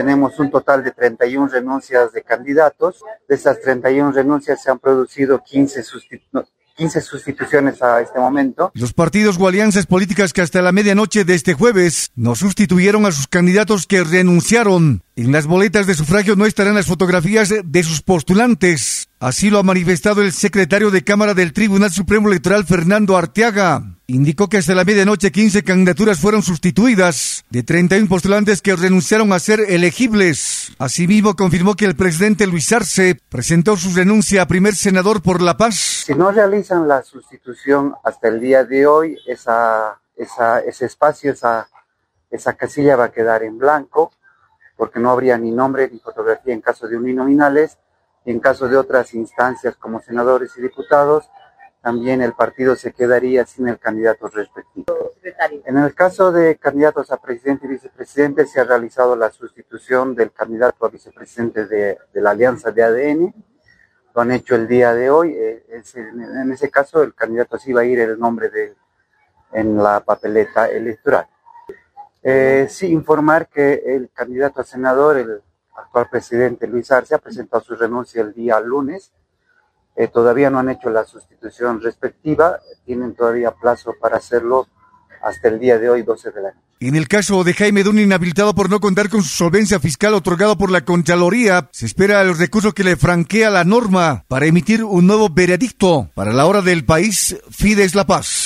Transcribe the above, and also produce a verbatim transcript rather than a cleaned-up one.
tenemos un total de treinta y una renuncias de candidatos. De esas treinta y una renuncias se han producido quince sustituciones. quince sustituciones a este momento. Los partidos o alianzas políticas que hasta la medianoche de este jueves no sustituyeron a sus candidatos que renunciaron. En las boletas de sufragio no estarán las fotografías de sus postulantes. Así lo ha manifestado el secretario de Cámara del Tribunal Supremo Electoral, Fernando Arteaga. Indicó que hasta la medianoche quince candidaturas fueron sustituidas de treinta y uno postulantes que renunciaron a ser elegibles. Asimismo, confirmó que el presidente Luis Arce presentó su renuncia a primer senador por La Paz. Si no realizan la sustitución hasta el día de hoy, esa, esa, ese espacio, esa, esa casilla va a quedar en blanco, porque no habría ni nombre ni fotografía en caso de uninominales, y en caso de otras instancias como senadores y diputados, también el partido se quedaría sin el candidato respectivo. Secretario. En el caso de candidatos a presidente y vicepresidente, se ha realizado la sustitución del candidato a vicepresidente de, de la Alianza de A D N. Lo han hecho el día de hoy. Eh, es, en ese caso, el candidato sí va a ir el nombre de en la papeleta electoral. Eh, sí, informar que el candidato a senador, el actual presidente Luis Arce, ha presentado su renuncia el día lunes. Eh, todavía no han hecho la sustitución respectiva, tienen todavía plazo para hacerlo hasta el día de hoy, doce de la noche. En el caso de Jaime Dun, inhabilitado por no contar con su solvencia fiscal otorgado por la Contraloría, se espera los recursos que le franquea la norma para emitir un nuevo veredicto. Para la hora del país, Fides La Paz.